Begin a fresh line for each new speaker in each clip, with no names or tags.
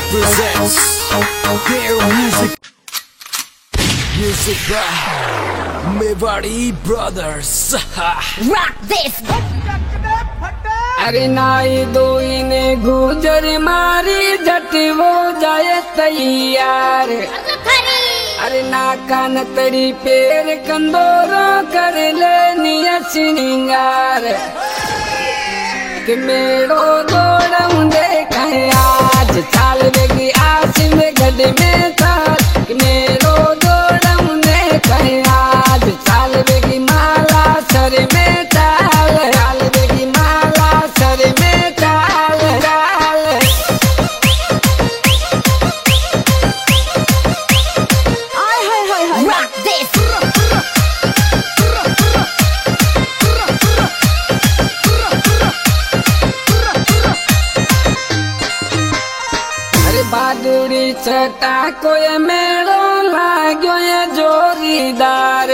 presents their music by Mewari Brothers.
Rock this!
अरे नाई दो इने गुजर मारी जट वो जाए तैयार। अरे ना कान तड़ी पेर कंदोरो कर ले निया सिंगार कि मेरो दौड़ूं देखा आज चाल बेगी आस में गड में थाल कि मेरो दौड़ूं देखा आज चाल बेगी माला सर में चाल चाल बेगी माला सर में चाल चाल।
Rock this!
अरे बहादुरी छटा को ये मेलो लाग्यो ये जोरीदार।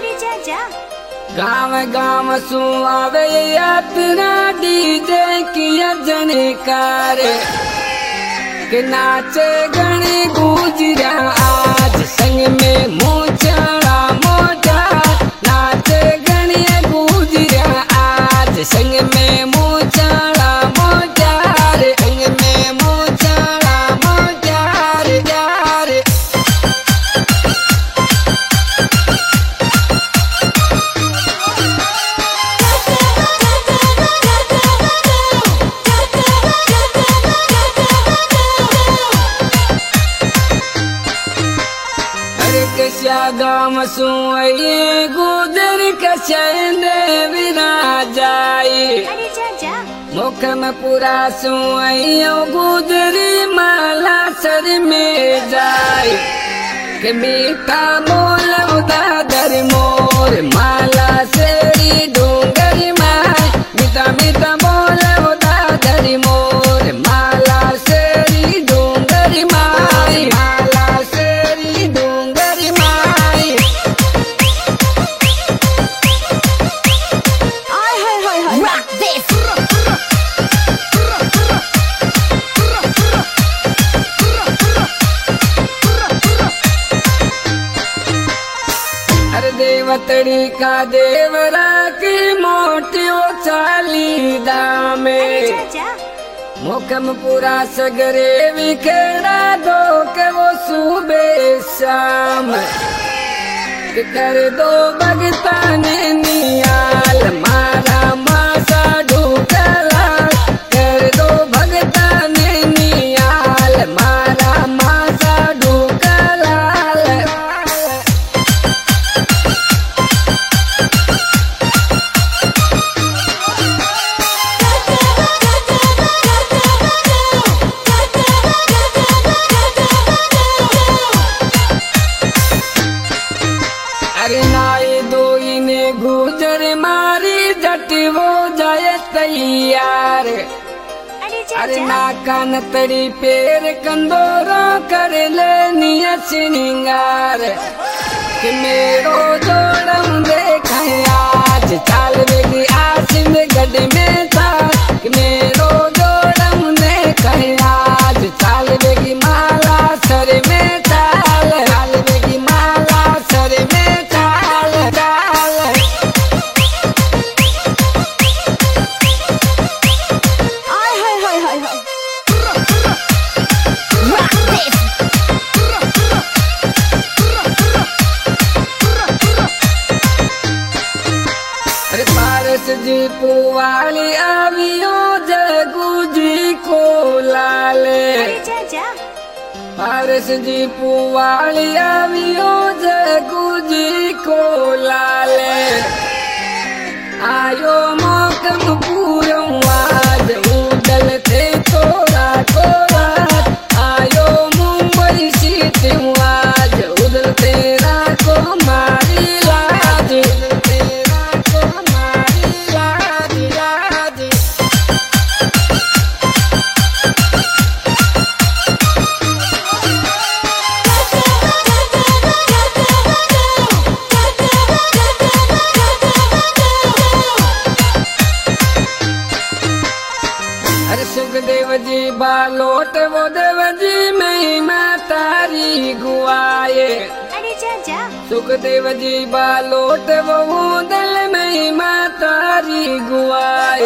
गाँव गाँव सुआवे यात्रा डीजे की जनकार के नाचे गणी गुजरा आज संग में मुचड़ा मोजा नाचे गणी गुजरा आज संग में मुचड़ा मोजा संग में मुचड़ा मोजा यार। कश्या गाम सुए गुजर कशने बिना जाए मुख में पूरा सुए गुजरी माला सर में जाए कि मीठा बोल उदादर मोर माला सेरी डूंगर माए मीठा मीठा बोल उदादर मोर माला सेरी डूंगर माए माला सेरी डूंगर माए।
Rock this!
अरे देवतड़ी का देवरा की मोटियो चाली दामे मुखम पूरा सगरे विखेड़ा दो के वो सुबह शाम कि कर दो भगता ने नियाल मारा मासा ढूकला कर दो भगता ने नियाल मारा मासा ढूकला। अरे नाई दो इने गुजर मारी जट वो जाए तैयार। अरे ना कान तड़ी पेर कंदोरो कर ले निया सिंगार कि मेरो दौड़ूं देखा आज चाल बेगी आस में गड में थाल कि मेरो दौड़ूं देखा आज चाल बेगी माला सर में चाल चाल बेगी माला सर में चाल चाल।
Rock this!
अरे पारस जी पुवाली आवियो जगू जी को लाले पारस जी पुवाली आवियो जगू जी को लाले आयो मौकम पूरो आज उदल थे तोरा को रात आयो मुंबई सीट आज उदल तेरा को मारी लाज उदल तेरा को मारी लाज लाज। अरे सुखदेव जी बालोट वो देव जी सुखदेव जी बालोट वो दल में मातारी गुआए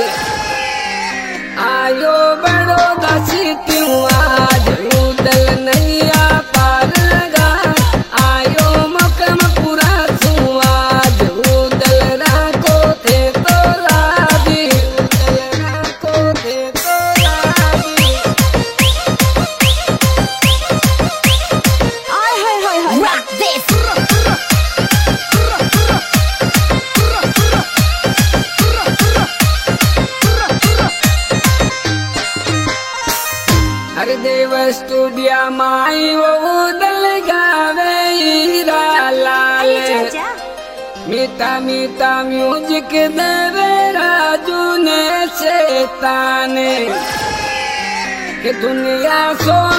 आयो बड़ो दसी क्यों आज उदल नैया पार लगा आयो मकम पूरा सुआज उदल राको थे तो राजी उदल राको थे तो राजी
Rock this.
Hardev studio माई वो उदल गावे हीरा लाल मीठा मीठा म्यूजिक देवे राजू ने शैतान कि दुनिया सो